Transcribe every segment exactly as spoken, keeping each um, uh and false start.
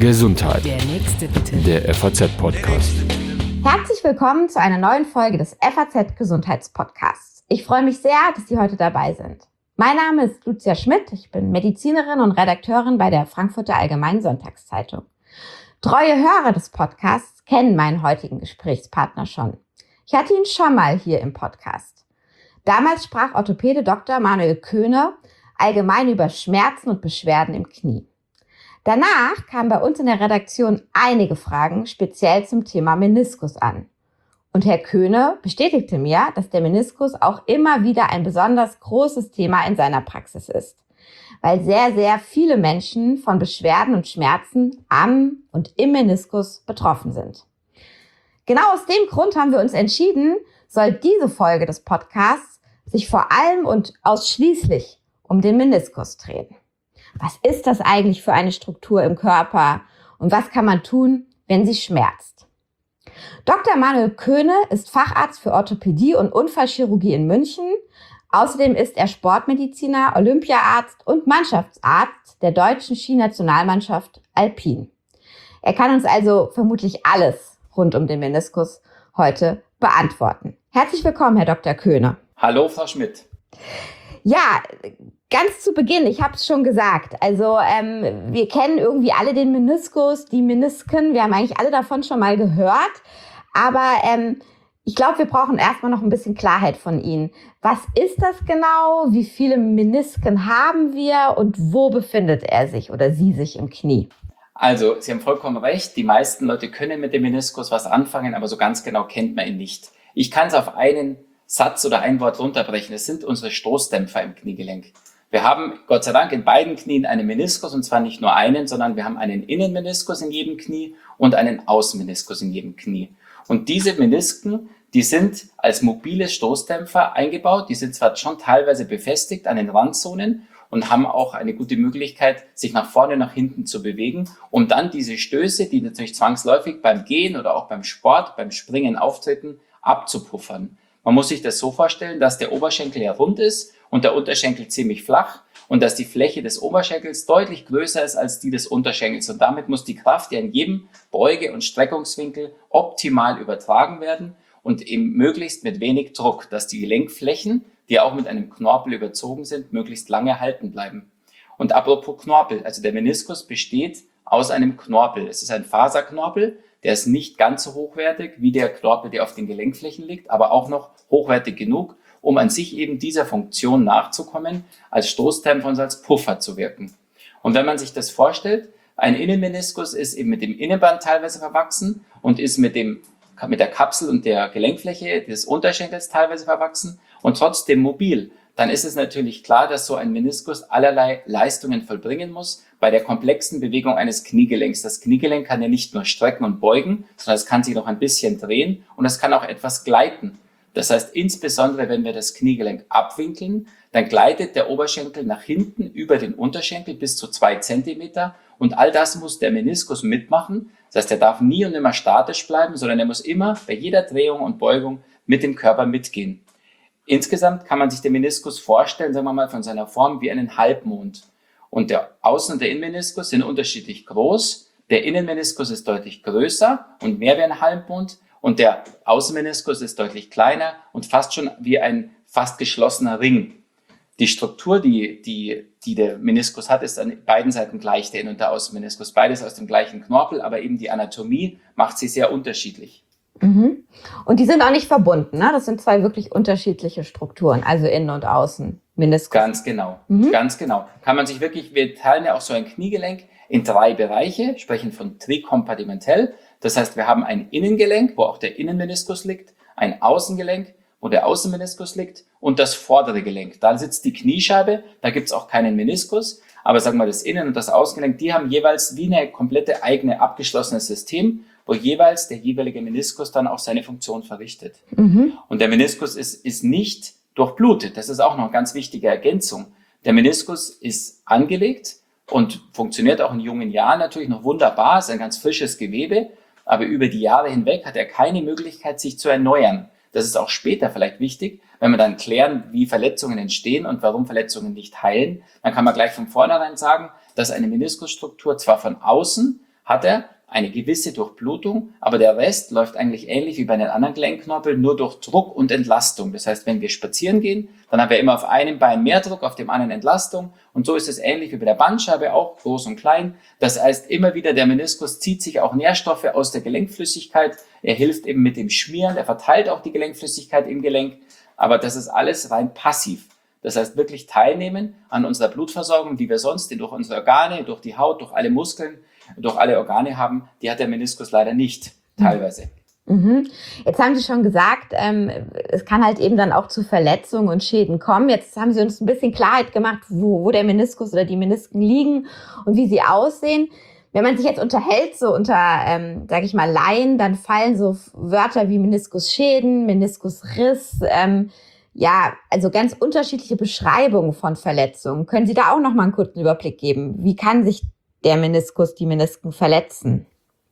Gesundheit. Der nächste bitte. Der F A Z-Podcast. Herzlich willkommen zu einer neuen Folge des F A Z-Gesundheitspodcasts. Ich freue mich sehr, dass Sie heute dabei sind. Mein Name ist Lucia Schmidt, ich bin Medizinerin und Redakteurin bei der Frankfurter Allgemeinen Sonntagszeitung. Treue Hörer des Podcasts kennen meinen heutigen Gesprächspartner schon. Ich hatte ihn schon mal hier im Podcast. Damals sprach Orthopäde Doktor Manuel Köhne allgemein über Schmerzen und Beschwerden im Knie. Danach kamen bei uns in der Redaktion einige Fragen speziell zum Thema Meniskus an. Und Herr Köhne bestätigte mir, dass der Meniskus auch immer wieder ein besonders großes Thema in seiner Praxis ist, weil sehr, sehr viele Menschen von Beschwerden und Schmerzen am und im Meniskus betroffen sind. Genau aus dem Grund haben wir uns entschieden, soll diese Folge des Podcasts sich vor allem und ausschließlich um den Meniskus drehen. Was ist das eigentlich für eine Struktur im Körper und was kann man tun, wenn sie schmerzt? Doktor Manuel Köhne ist Facharzt für Orthopädie und Unfallchirurgie in München. Außerdem ist er Sportmediziner, Olympiaarzt und Mannschaftsarzt der deutschen Skinationalmannschaft Alpin. Er kann uns also vermutlich alles rund um den Meniskus heute beantworten. Herzlich willkommen, Herr Doktor Köhne. Hallo, Frau Schmidt. Ja, ganz zu Beginn, ich habe es schon gesagt, also ähm, wir kennen irgendwie alle den Meniskus, die Menisken, wir haben eigentlich alle davon schon mal gehört, aber ähm, ich glaube, wir brauchen erstmal noch ein bisschen Klarheit von Ihnen. Was ist das genau, wie viele Menisken haben wir und wo befindet er sich oder sie sich im Knie? Also, Sie haben vollkommen recht, die meisten Leute können mit dem Meniskus was anfangen, aber so ganz genau kennt man ihn nicht. Ich kann es auf einen Satz oder ein Wort runterbrechen. Es sind unsere Stoßdämpfer im Kniegelenk. Wir haben Gott sei Dank in beiden Knien einen Meniskus und zwar nicht nur einen, sondern wir haben einen Innenmeniskus in jedem Knie und einen Außenmeniskus in jedem Knie. Und diese Menisken, die sind als mobile Stoßdämpfer eingebaut. Die sind zwar schon teilweise befestigt an den Randzonen und haben auch eine gute Möglichkeit, sich nach vorne und nach hinten zu bewegen, um dann diese Stöße, die natürlich zwangsläufig beim Gehen oder auch beim Sport, beim Springen auftreten, abzupuffern. Man muss sich das so vorstellen, dass der Oberschenkel ja rund ist und der Unterschenkel ziemlich flach und dass die Fläche des Oberschenkels deutlich größer ist als die des Unterschenkels. Und damit muss die Kraft ja in jedem Beuge- und Streckungswinkel optimal übertragen werden und eben möglichst mit wenig Druck, dass die Gelenkflächen, die auch mit einem Knorpel überzogen sind, möglichst lange erhalten bleiben. Und apropos Knorpel, also der Meniskus besteht aus einem Knorpel. Es ist ein Faserknorpel. Der ist nicht ganz so hochwertig wie der Knorpel, der auf den Gelenkflächen liegt, aber auch noch hochwertig genug, um an sich eben dieser Funktion nachzukommen, als Stoßdämpfer und als Puffer zu wirken. Und wenn man sich das vorstellt, ein Innenmeniskus ist eben mit dem Innenband teilweise verwachsen und ist mit dem, mit der Kapsel und der Gelenkfläche des Unterschenkels teilweise verwachsen und trotzdem mobil, dann ist es natürlich klar, dass so ein Meniskus allerlei Leistungen vollbringen muss bei der komplexen Bewegung eines Kniegelenks. Das Kniegelenk kann ja nicht nur strecken und beugen, sondern es kann sich noch ein bisschen drehen und es kann auch etwas gleiten. Das heißt, insbesondere wenn wir das Kniegelenk abwinkeln, dann gleitet der Oberschenkel nach hinten über den Unterschenkel bis zu zwei Zentimeter und all das muss der Meniskus mitmachen. Das heißt, er darf nie und nimmer statisch bleiben, sondern er muss immer bei jeder Drehung und Beugung mit dem Körper mitgehen. Insgesamt kann man sich den Meniskus vorstellen, sagen wir mal, von seiner Form wie einen Halbmond. Und der Außen- und der Innenmeniskus sind unterschiedlich groß. Der Innenmeniskus ist deutlich größer und mehr wie ein Halbmond. Und der Außenmeniskus ist deutlich kleiner und fast schon wie ein fast geschlossener Ring. Die Struktur, die, die, die der Meniskus hat, ist an beiden Seiten gleich, der Innen- und der Außenmeniskus. Beides aus dem gleichen Knorpel, aber eben die Anatomie macht sie sehr unterschiedlich. Mhm. Und die sind auch nicht verbunden, ne? Das sind zwei wirklich unterschiedliche Strukturen, also Innen- und Außenmeniskus. Ganz genau, mhm. ganz genau. Kann man sich wirklich, wir teilen ja auch so ein Kniegelenk in drei Bereiche, sprechen von trikompartimentell. Das heißt, wir haben ein Innengelenk, wo auch der Innenmeniskus liegt, ein Außengelenk, wo der Außenmeniskus liegt und das vordere Gelenk. Da sitzt die Kniescheibe, da gibt's auch keinen Meniskus, aber sagen wir das Innen- und das Außengelenk, die haben jeweils wie eine komplette eigene abgeschlossenes System, wo jeweils der jeweilige Meniskus dann auch seine Funktion verrichtet. Mhm. Und der Meniskus ist, ist nicht durchblutet. Das ist auch noch eine ganz wichtige Ergänzung. Der Meniskus ist angelegt und funktioniert auch in jungen Jahren natürlich noch wunderbar, ist ein ganz frisches Gewebe, aber über die Jahre hinweg hat er keine Möglichkeit, sich zu erneuern. Das ist auch später vielleicht wichtig, wenn wir dann klären, wie Verletzungen entstehen und warum Verletzungen nicht heilen. Dann kann man gleich von vornherein sagen, dass eine Meniskusstruktur zwar von außen hat er eine gewisse Durchblutung, aber der Rest läuft eigentlich ähnlich wie bei den anderen Gelenkknorpeln, nur durch Druck und Entlastung. Das heißt, wenn wir spazieren gehen, dann haben wir immer auf einem Bein mehr Druck, auf dem anderen Entlastung. Und so ist es ähnlich wie bei der Bandscheibe auch, groß und klein. Das heißt, immer wieder der Meniskus zieht sich auch Nährstoffe aus der Gelenkflüssigkeit. Er hilft eben mit dem Schmieren, er verteilt auch die Gelenkflüssigkeit im Gelenk. Aber das ist alles rein passiv. Das heißt, wirklich teilnehmen an unserer Blutversorgung, die wir sonst durch unsere Organe, durch die Haut, durch alle Muskeln, durch alle Organe haben, die hat der Meniskus leider nicht, teilweise. Mhm. Jetzt haben Sie schon gesagt, ähm, es kann halt eben dann auch zu Verletzungen und Schäden kommen. Jetzt haben Sie uns ein bisschen Klarheit gemacht, wo, wo der Meniskus oder die Menisken liegen und wie sie aussehen. Wenn man sich jetzt unterhält, so unter, ähm, sage ich mal, Laien, dann fallen so Wörter wie Meniskusschäden, Meniskusriss, ähm, ja, also ganz unterschiedliche Beschreibungen von Verletzungen. Können Sie da auch noch mal einen kurzen Überblick geben? Wie kann sich der Meniskus, die Menisken verletzen?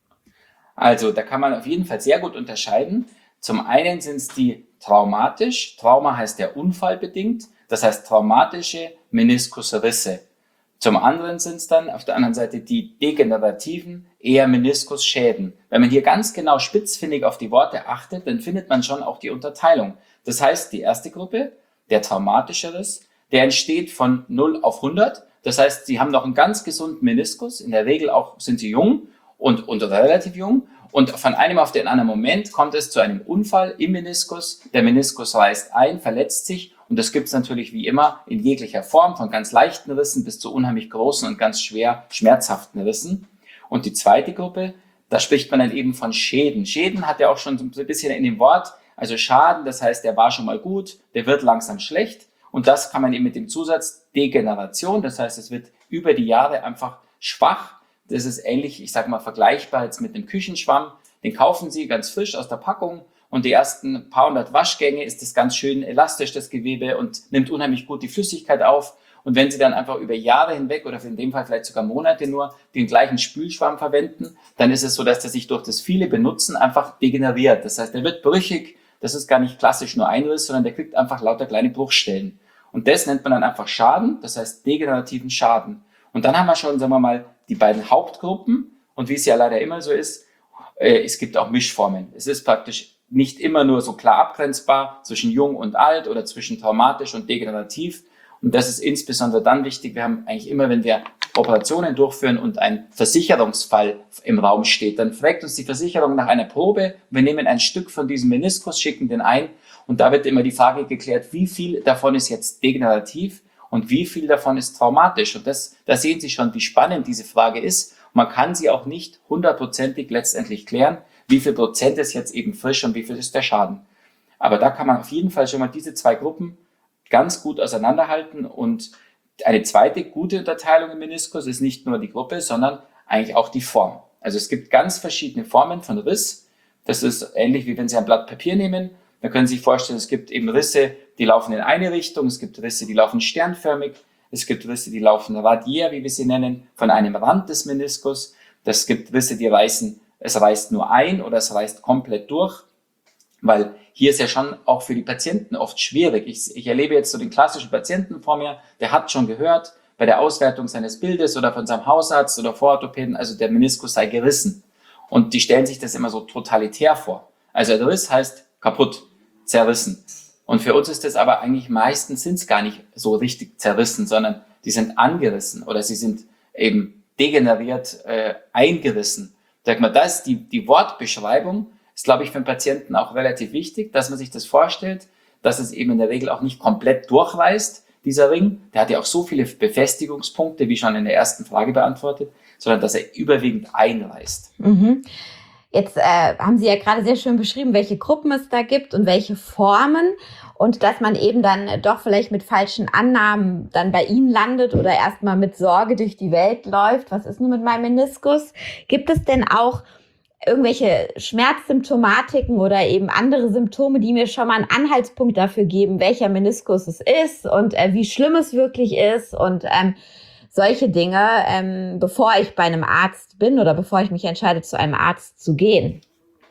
Also da kann man auf jeden Fall sehr gut unterscheiden. Zum einen sind es die traumatisch. Trauma heißt ja unfallbedingt. Das heißt traumatische Meniskusrisse. Zum anderen sind es dann auf der anderen Seite die degenerativen, eher Meniskusschäden. Wenn man hier ganz genau spitzfindig auf die Worte achtet, dann findet man schon auch die Unterteilung. Das heißt, die erste Gruppe, der traumatische Riss, der entsteht von null auf hundert. Das heißt, sie haben noch einen ganz gesunden Meniskus. In der Regel auch sind sie jung und, und relativ jung. Und von einem auf den anderen Moment kommt es zu einem Unfall im Meniskus. Der Meniskus reißt ein, verletzt sich. Und das gibt es natürlich wie immer in jeglicher Form, von ganz leichten Rissen bis zu unheimlich großen und ganz schwer schmerzhaften Rissen. Und die zweite Gruppe, da spricht man dann eben von Schäden. Schäden hat ja auch schon so ein bisschen in dem Wort, also Schaden, das heißt, der war schon mal gut, der wird langsam schlecht. Und das kann man eben mit dem Zusatz Degeneration, das heißt, es wird über die Jahre einfach schwach. Das ist ähnlich, ich sage mal, vergleichbar jetzt mit einem Küchenschwamm. Den kaufen Sie ganz frisch aus der Packung und die ersten paar hundert Waschgänge ist das ganz schön elastisch, das Gewebe, und nimmt unheimlich gut die Flüssigkeit auf. Und wenn Sie dann einfach über Jahre hinweg oder in dem Fall vielleicht sogar Monate nur den gleichen Spülschwamm verwenden, dann ist es so, dass der sich durch das viele Benutzen einfach degeneriert. Das heißt, der wird brüchig. Das ist gar nicht klassisch nur ein Riss, sondern der kriegt einfach lauter kleine Bruchstellen. Und das nennt man dann einfach Schaden, das heißt degenerativen Schaden. Und dann haben wir schon, sagen wir mal, die beiden Hauptgruppen. Und wie es ja leider immer so ist, äh, es gibt auch Mischformen. Es ist praktisch nicht immer nur so klar abgrenzbar zwischen jung und alt oder zwischen traumatisch und degenerativ. Und das ist insbesondere dann wichtig. Wir haben eigentlich immer, wenn wir Operationen durchführen und ein Versicherungsfall im Raum steht, dann fragt uns die Versicherung nach einer Probe. Wir nehmen ein Stück von diesem Meniskus, schicken den ein und da wird immer die Frage geklärt, wie viel davon ist jetzt degenerativ und wie viel davon ist traumatisch. Und das, da sehen Sie schon, wie spannend diese Frage ist. Man kann sie auch nicht hundertprozentig letztendlich klären, wie viel Prozent ist jetzt eben frisch und wie viel ist der Schaden. Aber da kann man auf jeden Fall schon mal diese zwei Gruppen ganz gut auseinanderhalten. Und eine zweite gute Unterteilung im Meniskus ist nicht nur die Gruppe, sondern eigentlich auch die Form. Also es gibt ganz verschiedene Formen von Riss. Das ist ähnlich wie wenn Sie ein Blatt Papier nehmen. Da können Sie sich vorstellen, es gibt eben Risse, die laufen in eine Richtung. Es gibt Risse, die laufen sternförmig. Es gibt Risse, die laufen radiär, wie wir sie nennen, von einem Rand des Meniskus. Es gibt Risse, die reißen, es reißt nur ein oder es reißt komplett durch. Weil hier ist ja schon auch für die Patienten oft schwierig. Ich, ich erlebe jetzt so den klassischen Patienten vor mir, der hat schon gehört, bei der Auswertung seines Bildes oder von seinem Hausarzt oder Vororthopäden, also der Meniskus sei gerissen. Und die stellen sich das immer so totalitär vor. Also der Riss heißt kaputt, zerrissen. Und für uns ist das aber eigentlich meistens sind es gar nicht so richtig zerrissen, sondern die sind angerissen oder sie sind eben degeneriert, äh, eingerissen. Sag mal, das ist die, die Wortbeschreibung, ist, glaube ich, für den Patienten auch relativ wichtig, dass man sich das vorstellt, dass es eben in der Regel auch nicht komplett durchreißt, dieser Ring. Der hat ja auch so viele Befestigungspunkte, wie schon in der ersten Frage beantwortet, sondern dass er überwiegend einreißt. Mhm. Jetzt äh, haben Sie ja gerade sehr schön beschrieben, welche Gruppen es da gibt und welche Formen und dass man eben dann doch vielleicht mit falschen Annahmen dann bei Ihnen landet oder erstmal mit Sorge durch die Welt läuft. Was ist nun mit meinem Meniskus? Gibt es denn auch irgendwelche Schmerzsymptomatiken oder eben andere Symptome, die mir schon mal einen Anhaltspunkt dafür geben, welcher Meniskus es ist und äh, wie schlimm es wirklich ist und ähm, solche Dinge, ähm, bevor ich bei einem Arzt bin oder bevor ich mich entscheide, zu einem Arzt zu gehen?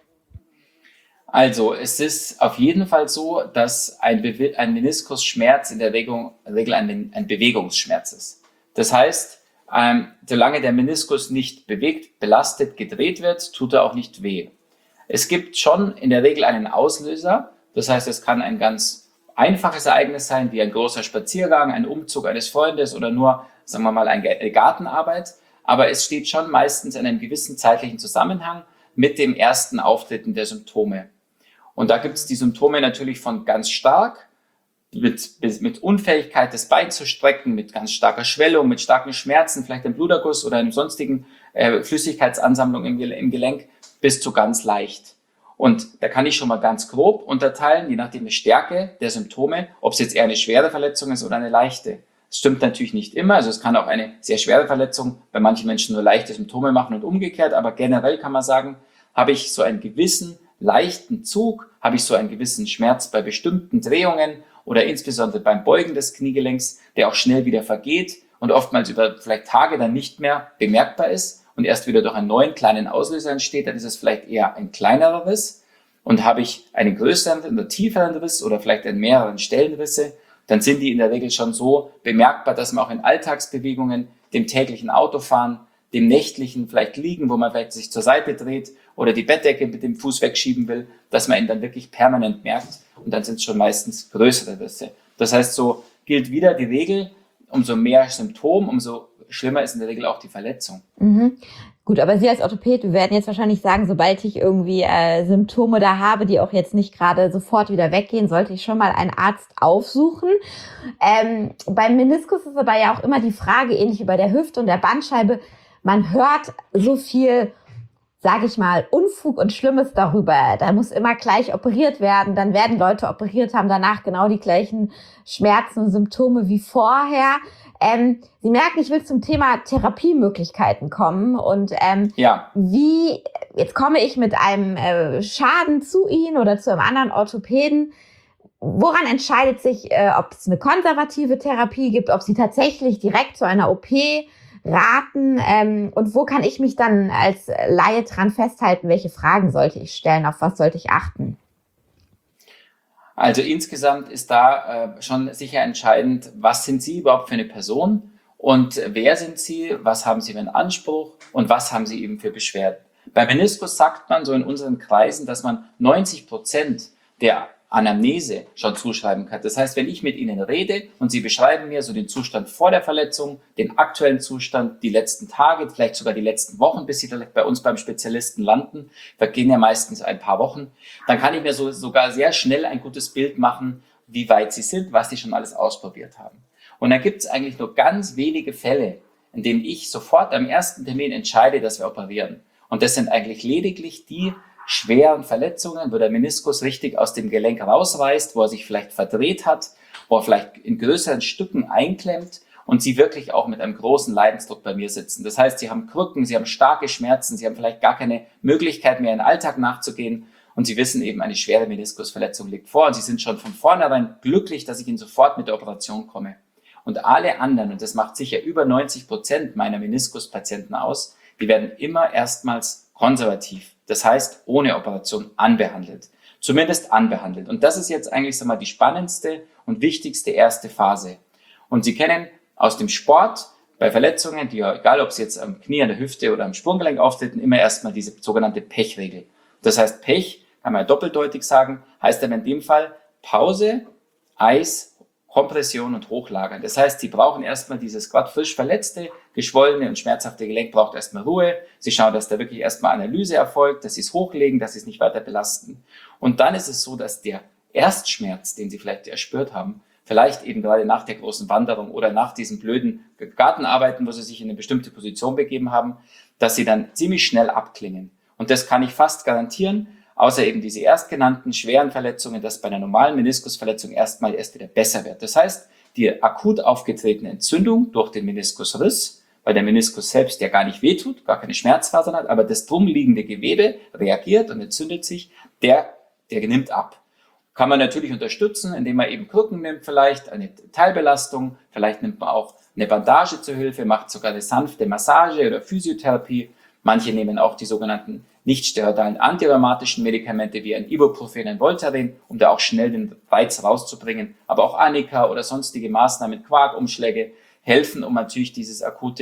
Also es ist auf jeden Fall so, dass ein, Bewe- ein Meniskusschmerz in der Regel, Regel ein, ein Bewegungsschmerz ist. Das heißt, Ähm, solange der Meniskus nicht bewegt, belastet, gedreht wird, tut er auch nicht weh. Es gibt schon in der Regel einen Auslöser. Das heißt, es kann ein ganz einfaches Ereignis sein, wie ein großer Spaziergang, ein Umzug eines Freundes oder nur, sagen wir mal, eine Gartenarbeit. Aber es steht schon meistens in einem gewissen zeitlichen Zusammenhang mit dem ersten Auftreten der Symptome. Und da gibt es die Symptome natürlich von ganz stark, mit, mit Unfähigkeit, das Bein zu strecken, mit ganz starker Schwellung, mit starken Schmerzen, vielleicht einem Bluterguss oder einem sonstigen äh, Flüssigkeitsansammlung im, im Gelenk, bis zu ganz leicht. Und da kann ich schon mal ganz grob unterteilen, je nachdem die Stärke der Symptome, ob es jetzt eher eine schwere Verletzung ist oder eine leichte. Das stimmt natürlich nicht immer, also es kann auch eine sehr schwere Verletzung bei manchen Menschen nur leichte Symptome machen und umgekehrt, aber generell kann man sagen, habe ich so einen gewissen leichten Zug, habe ich so einen gewissen Schmerz bei bestimmten Drehungen oder insbesondere beim Beugen des Kniegelenks, der auch schnell wieder vergeht und oftmals über vielleicht Tage dann nicht mehr bemerkbar ist und erst wieder durch einen neuen kleinen Auslöser entsteht, dann ist es vielleicht eher ein kleinerer Riss. Und habe ich einen größeren oder tieferen Riss oder vielleicht an mehreren Stellen Risse, dann sind die in der Regel schon so bemerkbar, dass man auch in Alltagsbewegungen, dem täglichen Autofahren, dem nächtlichen vielleicht Liegen, wo man vielleicht sich zur Seite dreht oder die Bettdecke mit dem Fuß wegschieben will, dass man ihn dann wirklich permanent merkt und dann sind es schon meistens größere Risse. Das heißt, so gilt wieder die Regel, umso mehr Symptom, umso schlimmer ist in der Regel auch die Verletzung. Mhm. Gut, aber Sie als Orthopäd, wir werden jetzt wahrscheinlich sagen, sobald ich irgendwie äh, Symptome da habe, die auch jetzt nicht gerade sofort wieder weggehen, sollte ich schon mal einen Arzt aufsuchen. Ähm, beim Meniskus ist aber ja auch immer die Frage, ähnlich wie bei der Hüfte und der Bandscheibe, man hört so viel, sage ich mal, Unfug und Schlimmes darüber. Da muss immer gleich operiert werden, dann werden Leute operiert, haben danach genau die gleichen Schmerzen und Symptome wie vorher. Ähm, Sie merken, ich will zum Thema Therapiemöglichkeiten kommen und ähm, ja. wie, jetzt komme ich mit einem äh, Schaden zu Ihnen oder zu einem anderen Orthopäden. Woran entscheidet sich, äh, ob es eine konservative Therapie gibt, ob Sie tatsächlich direkt zu einer O P raten ähm, und wo kann ich mich dann als Laie dran festhalten, welche Fragen sollte ich stellen, auf was sollte ich achten? Also insgesamt ist da äh, schon sicher entscheidend, was sind Sie überhaupt für eine Person und wer sind Sie, was haben Sie für einen Anspruch und was haben Sie eben für Beschwerden. Bei Meniskus sagt man so in unseren Kreisen, dass man neunzig Prozent der Anamnese schon zuschreiben kann. Das heißt, wenn ich mit Ihnen rede und Sie beschreiben mir so den Zustand vor der Verletzung, den aktuellen Zustand, die letzten Tage, vielleicht sogar die letzten Wochen, bis Sie vielleicht bei uns beim Spezialisten landen, vergehen ja meistens ein paar Wochen, dann kann ich mir so, sogar sehr schnell ein gutes Bild machen, wie weit Sie sind, was Sie schon alles ausprobiert haben. Und dann gibt es eigentlich nur ganz wenige Fälle, in denen ich sofort am ersten Termin entscheide, dass wir operieren. Und das sind eigentlich lediglich die schweren Verletzungen, wo der Meniskus richtig aus dem Gelenk rausreißt, wo er sich vielleicht verdreht hat, wo er vielleicht in größeren Stücken einklemmt und Sie wirklich auch mit einem großen Leidensdruck bei mir sitzen. Das heißt, Sie haben Krücken, Sie haben starke Schmerzen, Sie haben vielleicht gar keine Möglichkeit mehr, in den Alltag nachzugehen und Sie wissen eben, eine schwere Meniskusverletzung liegt vor und Sie sind schon von vornherein glücklich, dass ich Ihnen sofort mit der Operation komme. Und alle anderen, und das macht sicher über neunzig Prozent meiner Meniskuspatienten aus, die werden immer erstmals konservativ, das heißt ohne Operation anbehandelt, zumindest anbehandelt. Und das ist jetzt eigentlich sag mal, die spannendste und wichtigste erste Phase. Und Sie kennen aus dem Sport bei Verletzungen, die ja, egal ob sie jetzt am Knie, an der Hüfte oder am Sprunggelenk auftreten, immer erstmal diese sogenannte Pechregel. Das heißt, Pech, kann man ja doppeldeutig sagen, heißt dann in dem Fall Pause, Eis, Kompression und Hochlagern. Das heißt, Sie brauchen erstmal dieses gerade frisch verletzte, geschwollene und schmerzhafte Gelenk braucht erstmal Ruhe. Sie schauen, dass da wirklich erstmal Analyse erfolgt, dass Sie es hochlegen, dass Sie es nicht weiter belasten. Und dann ist es so, dass der Erstschmerz, den Sie vielleicht erspürt haben, vielleicht eben gerade nach der großen Wanderung oder nach diesen blöden Gartenarbeiten, wo Sie sich in eine bestimmte Position begeben haben, dass sie dann ziemlich schnell abklingen. Und das kann ich fast garantieren, außer eben diese erstgenannten schweren Verletzungen, dass bei einer normalen Meniskusverletzung erstmal erst wieder besser wird. Das heißt, die akut aufgetretene Entzündung durch den Meniskusriss, weil der Meniskus selbst ja gar nicht wehtut, gar keine Schmerzfasern hat, aber das drumliegende Gewebe reagiert und entzündet sich, der, der nimmt ab. Kann man natürlich unterstützen, indem man eben Krücken nimmt vielleicht, eine Teilbelastung, vielleicht nimmt man auch eine Bandage zur Hilfe, macht sogar eine sanfte Massage oder Physiotherapie. Manche nehmen auch die sogenannten nicht-steroidalen antirheumatischen Medikamente wie ein Ibuprofen, ein Voltaren, um da auch schnell den Reiz rauszubringen. Aber auch Anika oder sonstige Maßnahmen, Quarkumschläge helfen, um natürlich dieses akute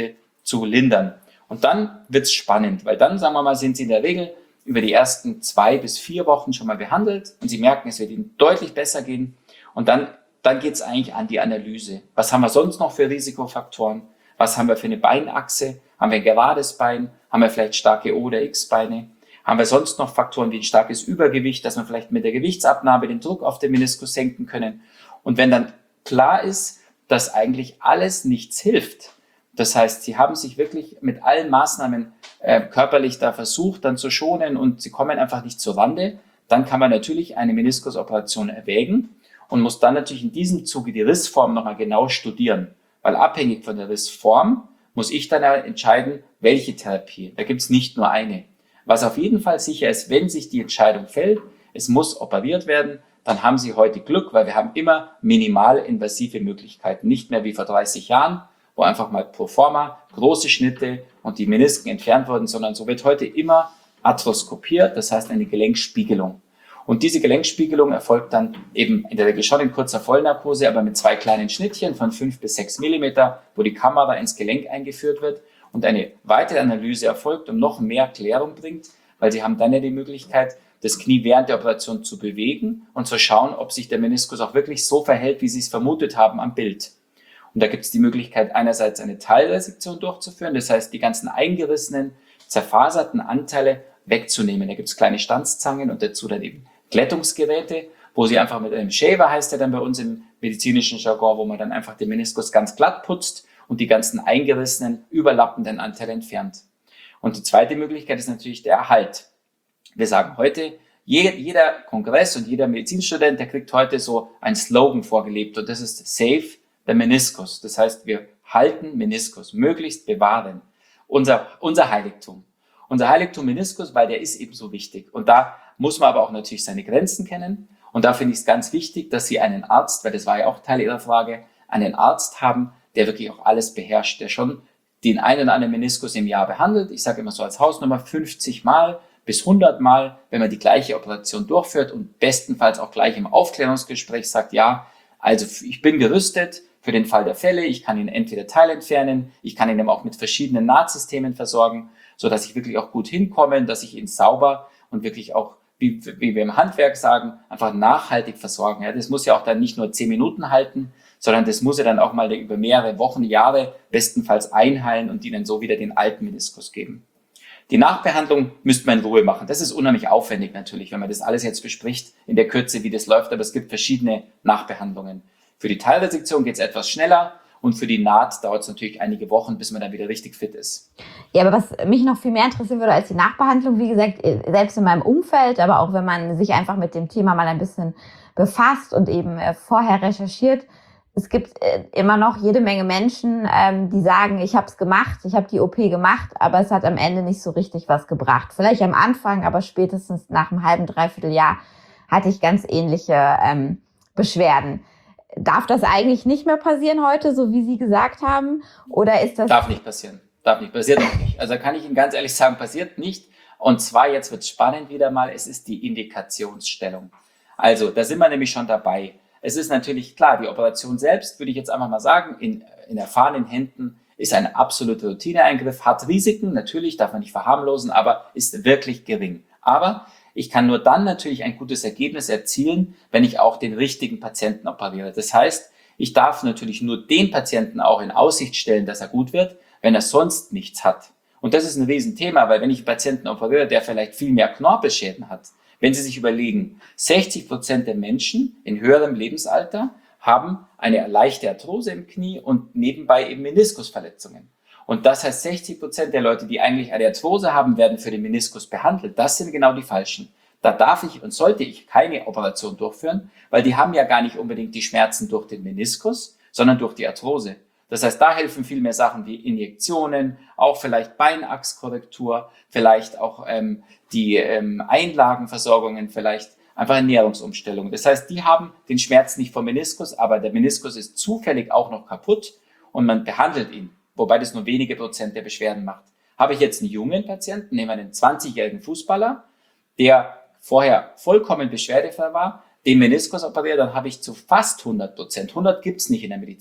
zu lindern. Und dann wird's spannend, weil dann, sagen wir mal, sind Sie in der Regel über die ersten zwei bis vier Wochen schon mal behandelt und Sie merken, es wird Ihnen deutlich besser gehen. Und dann, dann geht's eigentlich an die Analyse. Was haben wir sonst noch für Risikofaktoren? Was haben wir für eine Beinachse? Haben wir ein gerades Bein? Haben wir vielleicht starke O- oder X-Beine? Haben wir sonst noch Faktoren wie ein starkes Übergewicht, dass wir vielleicht mit der Gewichtsabnahme den Druck auf den Meniskus senken können? Und wenn dann klar ist, dass eigentlich alles nichts hilft, das heißt, Sie haben sich wirklich mit allen Maßnahmen äh, körperlich da versucht, dann zu schonen und Sie kommen einfach nicht zur Rande, dann kann man natürlich eine Meniskusoperation erwägen und muss dann natürlich in diesem Zuge die Rissform nochmal genau studieren, weil abhängig von der Rissform muss ich dann entscheiden, welche Therapie. Da gibt es nicht nur eine. Was auf jeden Fall sicher ist, wenn sich die Entscheidung fällt, es muss operiert werden, dann haben Sie heute Glück, weil wir haben immer minimalinvasive Möglichkeiten, nicht mehr wie vor dreißig Jahren, wo einfach mal pro forma große Schnitte und die Menisken entfernt wurden, sondern so wird heute immer arthroskopiert, das heißt eine Gelenkspiegelung. Und diese Gelenkspiegelung erfolgt dann eben in der Regel schon in kurzer Vollnarkose, aber mit zwei kleinen Schnittchen von fünf bis sechs Millimeter, wo die Kamera ins Gelenk eingeführt wird und eine weitere Analyse erfolgt und noch mehr Klärung bringt, weil Sie haben dann ja die Möglichkeit, das Knie während der Operation zu bewegen und zu schauen, ob sich der Meniskus auch wirklich so verhält, wie Sie es vermutet haben am Bild. Und da gibt es die Möglichkeit, einerseits eine Teilresektion durchzuführen, das heißt, die ganzen eingerissenen, zerfaserten Anteile wegzunehmen. Da gibt es kleine Stanzzangen und dazu dann eben Glättungsgeräte, wo Sie einfach mit einem Shaver, heißt der dann bei uns im medizinischen Jargon, wo man dann einfach den Meniskus ganz glatt putzt und die ganzen eingerissenen, überlappenden Anteile entfernt. Und die zweite Möglichkeit ist natürlich der Erhalt. Wir sagen heute, jeder Kongress und jeder Medizinstudent, der kriegt heute so ein Slogan vorgelebt und das ist Save the Meniskus. Das heißt, wir halten Meniskus, möglichst bewahren. Unser, unser Heiligtum. Unser Heiligtum Meniskus, weil der ist eben so wichtig. Und da muss man aber auch natürlich seine Grenzen kennen. Und da finde ich es ganz wichtig, dass Sie einen Arzt, weil das war ja auch Teil Ihrer Frage, einen Arzt haben, der wirklich auch alles beherrscht, der schon den einen oder anderen Meniskus im Jahr behandelt. Ich sage immer so als Hausnummer fünfzig Mal bis hundert Mal, wenn man die gleiche Operation durchführt und bestenfalls auch gleich im Aufklärungsgespräch sagt, ja, also ich bin gerüstet für den Fall der Fälle, ich kann ihn entweder teilentfernen, ich kann ihn aber auch mit verschiedenen Nahtsystemen versorgen, so dass ich wirklich auch gut hinkomme, dass ich ihn sauber und wirklich auch, wie, wie wir im Handwerk sagen, einfach nachhaltig versorgen. Ja, das muss ja auch dann nicht nur zehn Minuten halten, sondern das muss ja dann auch mal über mehrere Wochen, Jahre bestenfalls einheilen und ihnen so wieder den alten Meniskus geben. Die Nachbehandlung müsste man in Ruhe machen. Das ist unheimlich aufwendig natürlich, wenn man das alles jetzt bespricht in der Kürze, wie das läuft, aber es gibt verschiedene Nachbehandlungen. Für die Teilresektion geht es etwas schneller und für die Naht dauert es natürlich einige Wochen, bis man dann wieder richtig fit ist. Ja, aber was mich noch viel mehr interessieren würde als die Nachbehandlung, wie gesagt, selbst in meinem Umfeld, aber auch wenn man sich einfach mit dem Thema mal ein bisschen befasst und eben vorher recherchiert, es gibt immer noch jede Menge Menschen, die sagen, ich habe es gemacht, ich habe die O P gemacht, aber es hat am Ende nicht so richtig was gebracht. Vielleicht am Anfang, aber spätestens nach einem halben, dreiviertel Jahr hatte ich ganz ähnliche ähm, Beschwerden. Darf das eigentlich nicht mehr passieren heute, so wie Sie gesagt haben? Oder ist das... Darf nicht passieren. Darf nicht. Passiert auch nicht. Also kann ich Ihnen ganz ehrlich sagen, passiert nicht. Und zwar, jetzt wird es spannend wieder mal, es ist die Indikationsstellung. Also, da sind wir nämlich schon dabei. Es ist natürlich klar, die Operation selbst, würde ich jetzt einfach mal sagen, in, in erfahrenen Händen ist ein absoluter Routineeingriff, hat Risiken, natürlich, darf man nicht verharmlosen, aber ist wirklich gering. Aber ich kann nur dann natürlich ein gutes Ergebnis erzielen, wenn ich auch den richtigen Patienten operiere. Das heißt, ich darf natürlich nur den Patienten auch in Aussicht stellen, dass er gut wird, wenn er sonst nichts hat. Und das ist ein Riesenthema, weil wenn ich einen Patienten operiere, der vielleicht viel mehr Knorpelschäden hat, wenn Sie sich überlegen, sechzig Prozent der Menschen in höherem Lebensalter haben eine leichte Arthrose im Knie und nebenbei eben Meniskusverletzungen. Und das heißt, sechzig Prozent der Leute, die eigentlich eine Arthrose haben, werden für den Meniskus behandelt. Das sind genau die Falschen. Da darf ich und sollte ich keine Operation durchführen, weil die haben ja gar nicht unbedingt die Schmerzen durch den Meniskus, sondern durch die Arthrose. Das heißt, da helfen viel mehr Sachen wie Injektionen, auch vielleicht Beinachskorrektur, vielleicht auch ähm, die ähm, Einlagenversorgungen, vielleicht einfach Ernährungsumstellung. Das heißt, die haben den Schmerz nicht vom Meniskus, aber der Meniskus ist zufällig auch noch kaputt und man behandelt ihn, wobei das nur wenige Prozent der Beschwerden macht. Habe ich jetzt einen jungen Patienten, nehmen wir einen zwanzigjährigen Fußballer, der vorher vollkommen beschwerdefrei war, den Meniskus operiert, dann habe ich zu fast hundert Prozent, hundert gibt es nicht in der Medizin,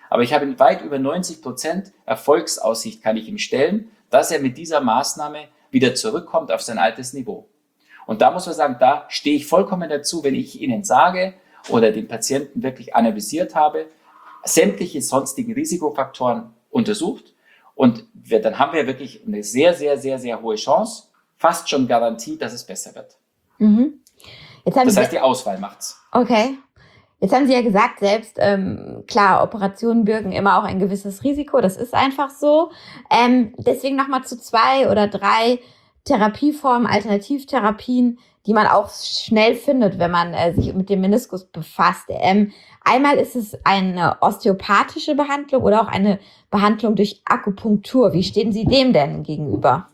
Aber ich habe weit über neunzig Prozent Erfolgsaussicht kann ich ihm stellen, dass er mit dieser Maßnahme wieder zurückkommt auf sein altes Niveau. Und da muss man sagen, da stehe ich vollkommen dazu, wenn ich Ihnen sage oder den Patienten wirklich analysiert habe, sämtliche sonstigen Risikofaktoren untersucht und wir, dann haben wir wirklich eine sehr, sehr, sehr, sehr hohe Chance, fast schon Garantie, dass es besser wird. Mhm. Jetzt haben das Sie, heißt, die Auswahl macht's. Okay. Jetzt haben Sie ja gesagt selbst, ähm, klar, Operationen birgen immer auch ein gewisses Risiko, das ist einfach so. Ähm, deswegen nochmal zu zwei oder drei Therapieformen, Alternativtherapien, die man auch schnell findet, wenn man äh, sich mit dem Meniskus befasst. Ähm, einmal ist es eine osteopathische Behandlung oder auch eine Behandlung durch Akupunktur. Wie stehen Sie dem denn gegenüber?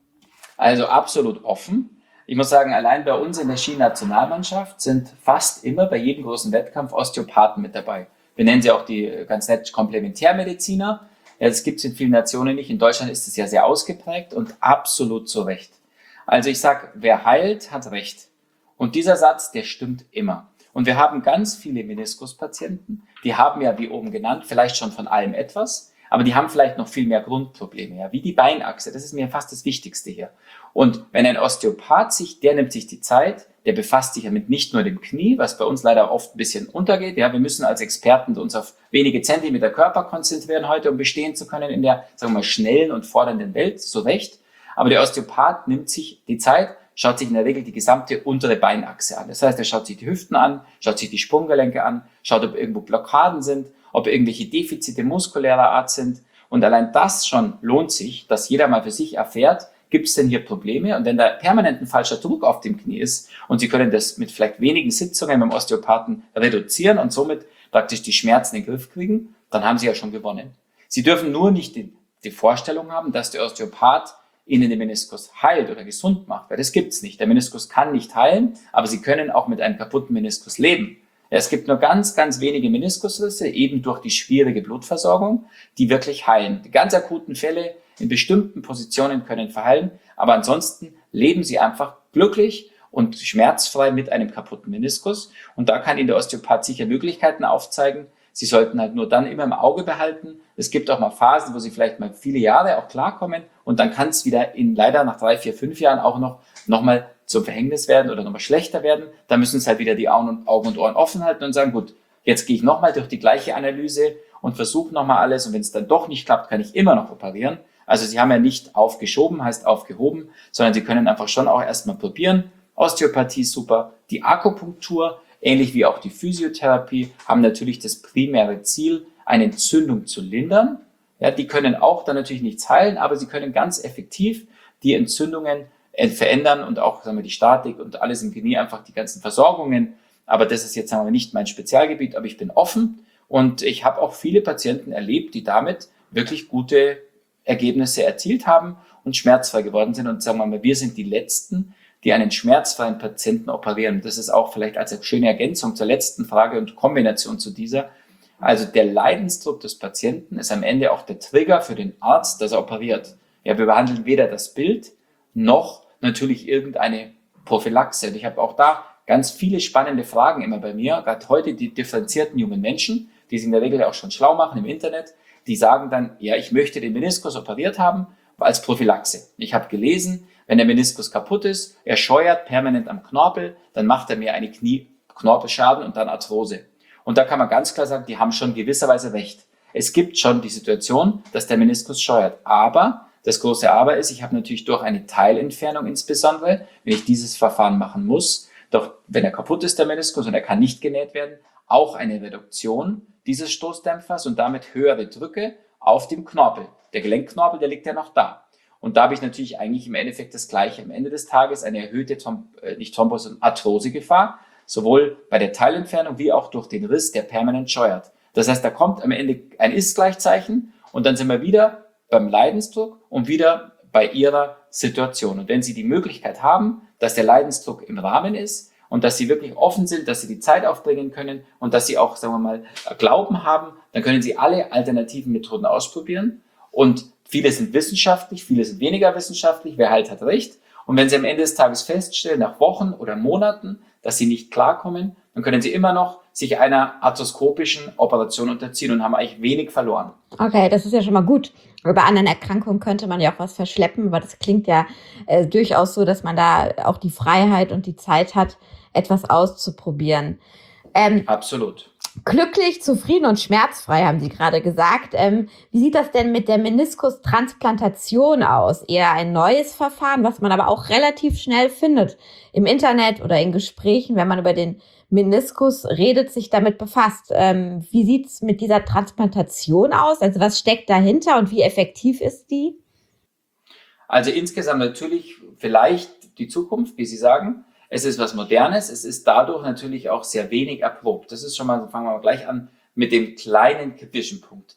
Also absolut offen. Ich muss sagen, allein bei uns in der Skinationalmannschaft sind fast immer bei jedem großen Wettkampf Osteopathen mit dabei. Wir nennen sie auch die ganz nett Komplementärmediziner. Ja, das gibt es in vielen Nationen nicht. In Deutschland ist es ja sehr ausgeprägt und absolut zu Recht. Also ich sage, wer heilt, hat Recht. Und dieser Satz, der stimmt immer. Und wir haben ganz viele Meniskuspatienten, die haben ja, wie oben genannt, vielleicht schon von allem etwas, aber die haben vielleicht noch viel mehr Grundprobleme, ja, wie die Beinachse. Das ist mir fast das Wichtigste hier. Und wenn ein Osteopath sich, der nimmt sich die Zeit, der befasst sich ja mit nicht nur dem Knie, was bei uns leider oft ein bisschen untergeht. Ja, wir müssen als Experten uns auf wenige Zentimeter Körper konzentrieren heute, um bestehen zu können in der, sagen wir mal, schnellen und fordernden Welt, so recht. Aber der Osteopath nimmt sich die Zeit, schaut sich in der Regel die gesamte untere Beinachse an. Das heißt, er schaut sich die Hüften an, schaut sich die Sprunggelenke an, schaut, ob irgendwo Blockaden sind, ob irgendwelche Defizite muskulärer Art sind. Und allein das schon lohnt sich, dass jeder mal für sich erfährt, gibt es denn hier Probleme? Und wenn da permanent ein falscher Druck auf dem Knie ist und Sie können das mit vielleicht wenigen Sitzungen beim Osteopathen reduzieren und somit praktisch die Schmerzen in den Griff kriegen, dann haben Sie ja schon gewonnen. Sie dürfen nur nicht die, die Vorstellung haben, dass der Osteopath Ihnen den Meniskus heilt oder gesund macht, weil das gibt's nicht. Der Meniskus kann nicht heilen, aber Sie können auch mit einem kaputten Meniskus leben. Es gibt nur ganz, ganz wenige Meniskusrisse, eben durch die schwierige Blutversorgung, die wirklich heilen. Die ganz akuten Fälle in bestimmten Positionen können verheilen, aber ansonsten leben Sie einfach glücklich und schmerzfrei mit einem kaputten Meniskus. Und da kann Ihnen der Osteopath sicher Möglichkeiten aufzeigen. Sie sollten halt nur dann immer im Auge behalten. Es gibt auch mal Phasen, wo Sie vielleicht mal viele Jahre auch klarkommen und dann kann es wieder in leider nach drei, vier, fünf Jahren auch noch, noch mal zum Verhängnis werden oder nochmal schlechter werden. Da müssen es halt wieder die Augen und, Augen und Ohren offen halten und sagen, gut, jetzt gehe ich nochmal durch die gleiche Analyse und versuche nochmal alles und wenn es dann doch nicht klappt, kann ich immer noch operieren. Also Sie haben ja nicht aufgeschoben, heißt aufgehoben, sondern Sie können einfach schon auch erstmal probieren. Osteopathie super, die Akupunktur, ähnlich wie auch die Physiotherapie, haben natürlich das primäre Ziel, eine Entzündung zu lindern. Ja, die können auch dann natürlich nichts heilen, aber sie können ganz effektiv die Entzündungen verändern und auch, sagen wir, die Statik und alles im Knie, einfach die ganzen Versorgungen. Aber das ist jetzt, sagen wir, nicht mein Spezialgebiet, aber ich bin offen und ich habe auch viele Patienten erlebt, die damit wirklich gute Ergebnisse erzielt haben und schmerzfrei geworden sind. Und sagen wir mal, wir sind die Letzten, die einen schmerzfreien Patienten operieren. Das ist auch vielleicht als eine schöne Ergänzung zur letzten Frage und Kombination zu dieser. Also der Leidensdruck des Patienten ist am Ende auch der Trigger für den Arzt, dass er operiert. Ja, wir behandeln weder das Bild noch natürlich irgendeine Prophylaxe. Und ich habe auch da ganz viele spannende Fragen immer bei mir, gerade heute die differenzierten jungen Menschen, die sich in der Regel auch schon schlau machen im Internet, die sagen dann, ja, ich möchte den Meniskus operiert haben als Prophylaxe. Ich habe gelesen, wenn der Meniskus kaputt ist, er scheuert permanent am Knorpel, dann macht er mir eine Knie-Knorpelschaden und dann Arthrose. Und da kann man ganz klar sagen, die haben schon gewisserweise recht. Es gibt schon die Situation, dass der Meniskus scheuert. Aber das große Aber ist, ich habe natürlich durch eine Teilentfernung insbesondere, wenn ich dieses Verfahren machen muss, doch wenn er kaputt ist, der Meniskus, und er kann nicht genäht werden, auch eine Reduktion dieses Stoßdämpfers und damit höhere Drücke auf dem Knorpel. Der Gelenkknorpel, der liegt ja noch da. Und da habe ich natürlich eigentlich im Endeffekt das Gleiche. Am Ende des Tages eine erhöhte, Throm äh, nicht Thrombose, sondern Arthrosegefahr, sowohl bei der Teilentfernung wie auch durch den Riss, der permanent scheuert. Das heißt, da kommt am Ende ein Ist-Gleichzeichen und dann sind wir wieder beim Leidensdruck und wieder bei Ihrer Situation. Und wenn Sie die Möglichkeit haben, dass der Leidensdruck im Rahmen ist und dass Sie wirklich offen sind, dass Sie die Zeit aufbringen können und dass Sie auch, sagen wir mal, Glauben haben, dann können Sie alle alternativen Methoden ausprobieren. Und viele sind wissenschaftlich, viele sind weniger wissenschaftlich, wer halt hat recht. Und wenn Sie am Ende des Tages feststellen, nach Wochen oder Monaten, dass Sie nicht klarkommen, dann können Sie immer noch sich einer arthroskopischen Operation unterziehen und haben eigentlich wenig verloren. Okay, das ist ja schon mal gut. Bei anderen Erkrankungen könnte man ja auch was verschleppen, aber das klingt ja äh, durchaus so, dass man da auch die Freiheit und die Zeit hat, etwas auszuprobieren. Ähm, Absolut. Glücklich, zufrieden und schmerzfrei, haben Sie gerade gesagt. Ähm, wie sieht das denn mit der Meniskus-Transplantation aus? Eher ein neues Verfahren, was man aber auch relativ schnell findet im Internet oder in Gesprächen, wenn man über den Meniskus redet, sich damit befasst. Ähm, wie sieht's mit dieser Transplantation aus? Also was steckt dahinter und wie effektiv ist die? Also insgesamt natürlich vielleicht die Zukunft, wie Sie sagen. Es ist was Modernes, es ist dadurch natürlich auch sehr wenig erprobt. Das ist schon mal, fangen wir mal gleich an mit dem kleinen kritischen Punkt.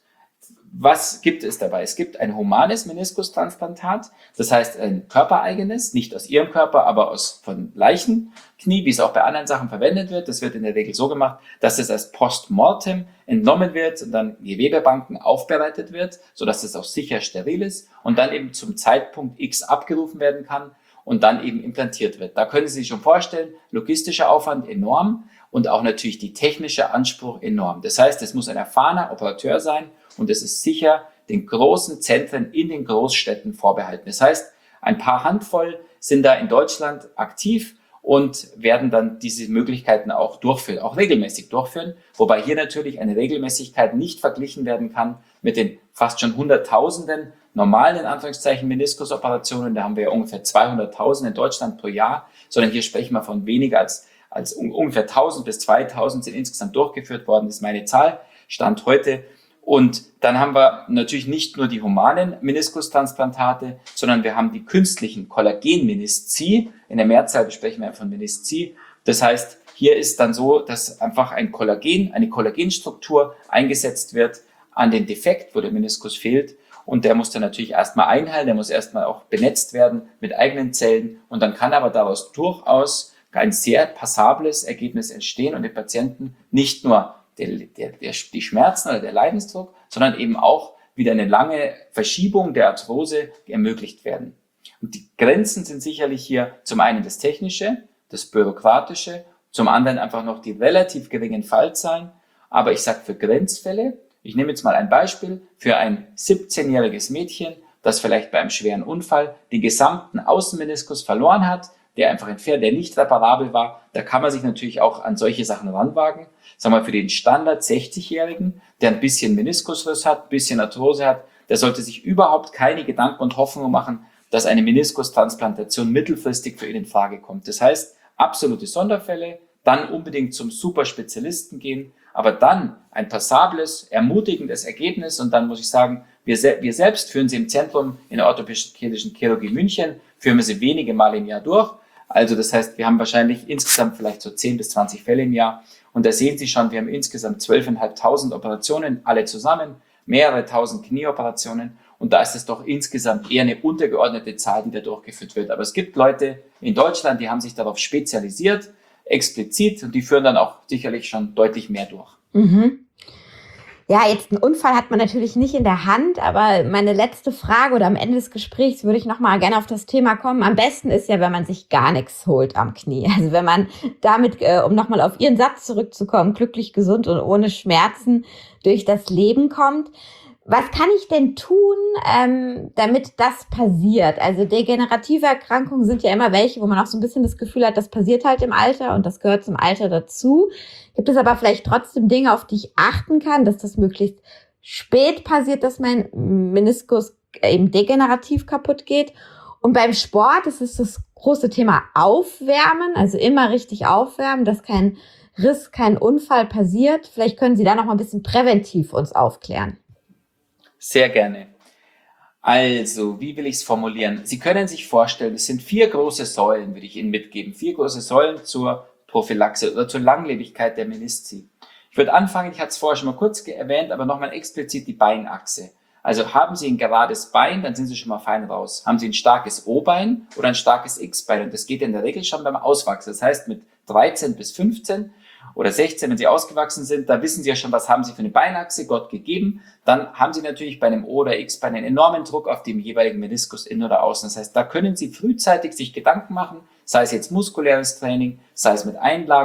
Was gibt es dabei? Es gibt ein humanes Meniskustransplantat, das heißt ein körpereigenes, nicht aus Ihrem Körper, aber aus von Leichenknie, wie es auch bei anderen Sachen verwendet wird. Das wird in der Regel so gemacht, dass es als Postmortem entnommen wird und dann in Gewebebanken aufbereitet wird, sodass es auch sicher steril ist und dann eben zum Zeitpunkt X abgerufen werden kann und dann eben implantiert wird. Da können Sie sich schon vorstellen, logistischer Aufwand enorm und auch natürlich die technische Anspruch enorm. Das heißt, es muss ein erfahrener Operateur sein und es ist sicher den großen Zentren in den Großstädten vorbehalten. Das heißt, ein paar Handvoll sind da in Deutschland aktiv und werden dann diese Möglichkeiten auch durchführen, auch regelmäßig durchführen, wobei hier natürlich eine Regelmäßigkeit nicht verglichen werden kann mit den fast schon Hunderttausenden normalen, in Anführungszeichen, Meniskusoperationen. Da haben wir ja ungefähr zweihunderttausend in Deutschland pro Jahr, sondern hier sprechen wir von weniger als, als ungefähr tausend bis zweitausend sind insgesamt durchgeführt worden, das ist meine Zahl, Stand heute. Und dann haben wir natürlich nicht nur die humanen Meniskustransplantate, sondern wir haben die künstlichen Kollagenmenisci. In der Mehrzahl sprechen wir von Menisci. Das heißt, hier ist dann so, dass einfach ein Kollagen, eine Kollagenstruktur eingesetzt wird an den Defekt, wo der Meniskus fehlt. Und der muss dann natürlich erstmal einheilen, der muss erstmal auch benetzt werden mit eigenen Zellen. Und dann kann aber daraus durchaus ein sehr passables Ergebnis entstehen und den Patienten nicht nur Der, der, der, die Schmerzen oder der Leidensdruck, sondern eben auch wieder eine lange Verschiebung der Arthrose ermöglicht werden. Und die Grenzen sind sicherlich hier zum einen das Technische, das Bürokratische, zum anderen einfach noch die relativ geringen Fallzahlen. Aber ich sage für Grenzfälle, ich nehme jetzt mal ein Beispiel für ein siebzehnjähriges Mädchen, das vielleicht bei einem schweren Unfall den gesamten Außenmeniskus verloren hat, der einfach entfernt, der nicht reparabel war, da kann man sich natürlich auch an solche Sachen ranwagen. Sagen wir für den Standard sechzigjährigen, der ein bisschen Meniskusriss hat, ein bisschen Arthrose hat, der sollte sich überhaupt keine Gedanken und Hoffnungen machen, dass eine Meniskustransplantation mittelfristig für ihn in Frage kommt. Das heißt, absolute Sonderfälle, dann unbedingt zum Superspezialisten gehen, aber dann ein passables, ermutigendes Ergebnis und dann muss ich sagen, wir, se- wir selbst führen sie im Zentrum in der orthopädischen Chirurgie München, führen wir sie wenige Mal im Jahr durch. Also das heißt, wir haben wahrscheinlich insgesamt vielleicht so zehn bis zwanzig Fälle im Jahr. Und da sehen Sie schon, wir haben insgesamt zwölftausendfünfhundert Operationen, alle zusammen, mehrere tausend Knieoperationen. Und da ist es doch insgesamt eher eine untergeordnete Zahl, die da durchgeführt wird. Aber es gibt Leute in Deutschland, die haben sich darauf spezialisiert, explizit, und die führen dann auch sicherlich schon deutlich mehr durch. Mhm. Ja, jetzt einen Unfall hat man natürlich nicht in der Hand, aber meine letzte Frage oder am Ende des Gesprächs würde ich nochmal gerne auf das Thema kommen. Am besten ist ja, wenn man sich gar nichts holt am Knie. Also wenn man damit, äh, um nochmal auf Ihren Satz zurückzukommen, glücklich, gesund und ohne Schmerzen durch das Leben kommt. Was kann ich denn tun, ähm, damit das passiert? Also degenerative Erkrankungen sind ja immer welche, wo man auch so ein bisschen das Gefühl hat, das passiert halt im Alter und das gehört zum Alter dazu. Gibt es aber vielleicht trotzdem Dinge, auf die ich achten kann, dass das möglichst spät passiert, dass mein Meniskus eben degenerativ kaputt geht? Und beim Sport ist es das große Thema Aufwärmen, also immer richtig aufwärmen, dass kein Riss, kein Unfall passiert. Vielleicht können Sie da noch mal ein bisschen präventiv uns aufklären. Sehr gerne. Also, wie will ich es formulieren? Sie können sich vorstellen, es sind vier große Säulen, würde ich Ihnen mitgeben. Vier große Säulen zur Prophylaxe oder zur Langlebigkeit der Menisci. Ich würde anfangen, ich hatte es vorher schon mal kurz erwähnt, aber nochmal explizit die Beinachse. Also haben Sie ein gerades Bein, dann sind Sie schon mal fein raus. Haben Sie ein starkes O-Bein oder ein starkes X-Bein? Und das geht in der Regel schon beim Auswachsen. Das heißt, mit dreizehn bis fünfzehn oder sechzehn, wenn Sie ausgewachsen sind, da wissen Sie ja schon, was haben Sie für eine Beinachse, Gott gegeben. Dann haben Sie natürlich bei einem O- oder X-Bein einen enormen Druck auf dem jeweiligen Meniskus innen oder außen. Das heißt, da können Sie frühzeitig sich Gedanken machen, sei es jetzt muskuläres Training, sei es mit Einlagen,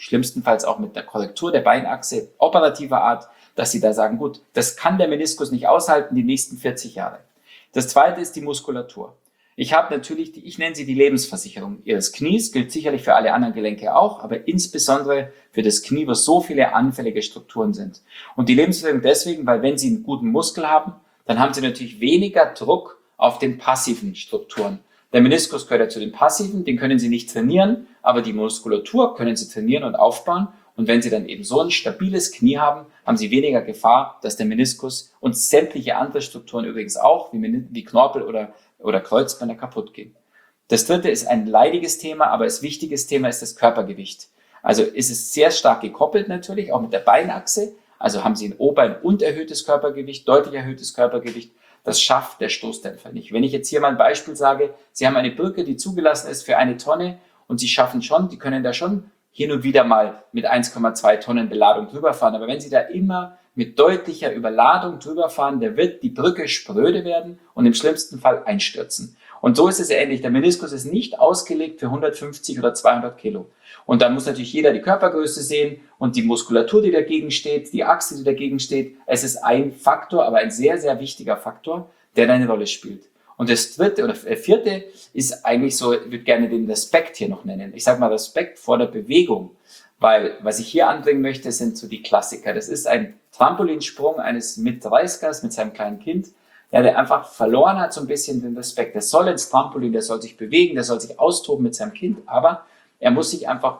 schlimmstenfalls auch mit der Korrektur der Beinachse operativer Art, dass Sie da sagen, gut, das kann der Meniskus nicht aushalten die nächsten vierzig Jahre. Das zweite ist die Muskulatur. Ich habe natürlich, die, ich nenne sie die Lebensversicherung Ihres Knies, gilt sicherlich für alle anderen Gelenke auch, aber insbesondere für das Knie, wo so viele anfällige Strukturen sind. Und die Lebensversicherung deswegen, weil wenn Sie einen guten Muskel haben, dann haben Sie natürlich weniger Druck auf den passiven Strukturen. Der Meniskus gehört ja zu den passiven, den können Sie nicht trainieren, aber die Muskulatur können Sie trainieren und aufbauen. Und wenn Sie dann eben so ein stabiles Knie haben, haben Sie weniger Gefahr, dass der Meniskus und sämtliche andere Strukturen übrigens auch, wie, wie Knorpel oder, oder Kreuzbänder, kaputt gehen. Das dritte ist ein leidiges Thema, aber das wichtiges Thema ist das Körpergewicht. Also ist es sehr stark gekoppelt natürlich, auch mit der Beinachse. Also haben Sie ein Oberbein und erhöhtes Körpergewicht, deutlich erhöhtes Körpergewicht. Das schafft der Stoßdämpfer nicht. Wenn ich jetzt hier mal ein Beispiel sage, Sie haben eine Brücke, die zugelassen ist für eine Tonne und Sie schaffen schon, die können da schon hin und wieder mal mit eins Komma zwei Tonnen Beladung drüber fahren. Aber wenn Sie da immer mit deutlicher Überladung drüber fahren, da wird die Brücke spröde werden und im schlimmsten Fall einstürzen. Und so ist es ähnlich. Der Meniskus ist nicht ausgelegt für hundertfünfzig oder zweihundert Kilo. Und dann muss natürlich jeder die Körpergröße sehen und die Muskulatur, die dagegen steht, die Achse, die dagegen steht. Es ist ein Faktor, aber ein sehr, sehr wichtiger Faktor, der da eine Rolle spielt. Und das dritte oder vierte ist eigentlich so, ich würde gerne den Respekt hier noch nennen. Ich sage mal Respekt vor der Bewegung, weil was ich hier anbringen möchte, sind so die Klassiker. Das ist ein Trampolinsprung eines Mit-dreißigers mit seinem kleinen Kind, ja, der einfach verloren hat so ein bisschen den Respekt. Der soll ins Trampolin, der soll sich bewegen, der soll sich austoben mit seinem Kind, aber er muss sich einfach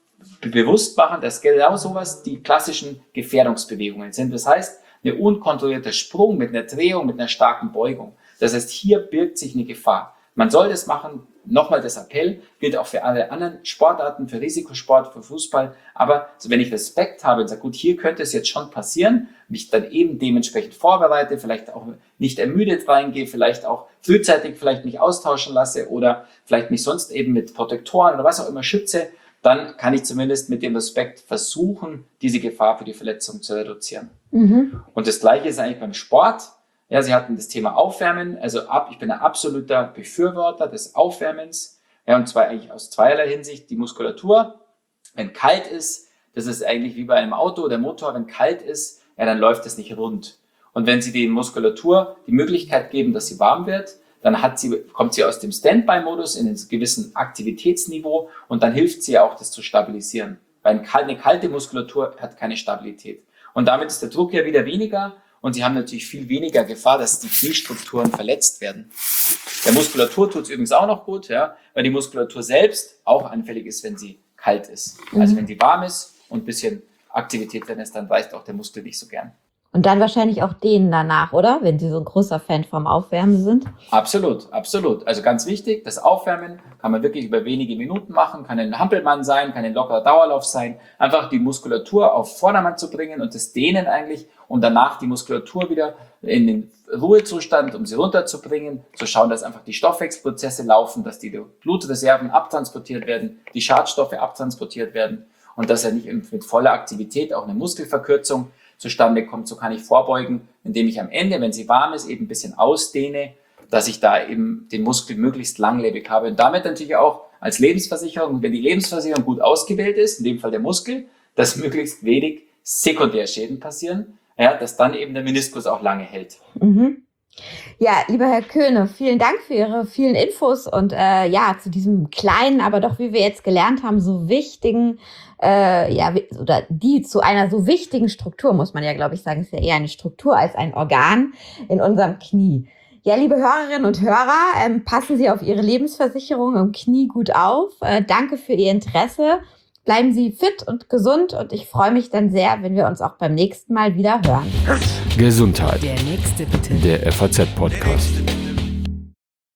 bewusst machen, dass genau sowas die klassischen Gefährdungsbewegungen sind. Das heißt, ein unkontrollierter Sprung mit einer Drehung, mit einer starken Beugung. Das heißt, hier birgt sich eine Gefahr. Man soll das machen. Nochmal das Appell, gilt auch für alle anderen Sportarten, für Risikosport, für Fußball. Aber wenn ich Respekt habe und sage, gut, hier könnte es jetzt schon passieren, mich dann eben dementsprechend vorbereite, vielleicht auch nicht ermüdet reingehe, vielleicht auch frühzeitig vielleicht mich austauschen lasse oder vielleicht mich sonst eben mit Protektoren oder was auch immer schütze, dann kann ich zumindest mit dem Respekt versuchen, diese Gefahr für die Verletzung zu reduzieren. Mhm. Und das Gleiche ist eigentlich beim Sport. Ja, Sie hatten das Thema Aufwärmen, also ab, ich bin ein absoluter Befürworter des Aufwärmens, ja, und zwar eigentlich aus zweierlei Hinsicht. Die Muskulatur, wenn kalt ist, das ist eigentlich wie bei einem Auto, der Motor, wenn kalt ist, ja, dann läuft es nicht rund. Und wenn Sie die Muskulatur die Möglichkeit geben, dass sie warm wird, dann hat sie, kommt sie aus dem Standby-Modus in einen gewissen Aktivitätsniveau und dann hilft sie auch, das zu stabilisieren. Weil eine kalte Muskulatur hat keine Stabilität. Und damit ist der Druck ja wieder weniger. Und Sie haben natürlich viel weniger Gefahr, dass die Kniestrukturen verletzt werden. Der Muskulatur tut es übrigens auch noch gut, ja, weil die Muskulatur selbst auch anfällig ist, wenn sie kalt ist. Mhm. Also wenn sie warm ist und ein bisschen Aktivität drin ist, dann weicht auch der Muskel nicht so gern. Und dann wahrscheinlich auch dehnen danach, oder? Wenn Sie so ein großer Fan vom Aufwärmen sind. Absolut, absolut. Also ganz wichtig, das Aufwärmen kann man wirklich über wenige Minuten machen, kann ein Hampelmann sein, kann ein lockerer Dauerlauf sein. Einfach die Muskulatur auf Vordermann zu bringen und das Dehnen eigentlich und danach die Muskulatur wieder in den Ruhezustand, um sie runterzubringen, zu schauen, dass einfach die Stoffwechselprozesse laufen, dass die Blutreserven abtransportiert werden, die Schadstoffe abtransportiert werden und dass ja nicht mit voller Aktivität auch eine Muskelverkürzung zustande kommt. So kann ich vorbeugen, indem ich am Ende, wenn sie warm ist, eben ein bisschen ausdehne, dass ich da eben den Muskel möglichst langlebig habe. Und damit natürlich auch als Lebensversicherung, wenn die Lebensversicherung gut ausgewählt ist, in dem Fall der Muskel, dass möglichst wenig Sekundärschäden passieren, ja, dass dann eben der Meniskus auch lange hält. Mhm. Ja, lieber Herr Köhne, vielen Dank für Ihre vielen Infos und äh, ja, zu diesem kleinen, aber doch, wie wir jetzt gelernt haben, so wichtigen, äh, ja, oder die zu einer so wichtigen Struktur, muss man ja, glaube ich, sagen, ist ja eher eine Struktur als ein Organ in unserem Knie. Ja, liebe Hörerinnen und Hörer, ähm, passen Sie auf Ihre Lebensversicherung im Knie gut auf. Äh, danke für Ihr Interesse. Bleiben Sie fit und gesund und ich freue mich dann sehr, wenn wir uns auch beim nächsten Mal wieder hören. Gesundheit. Der nächste bitte. Der F A Z-Podcast.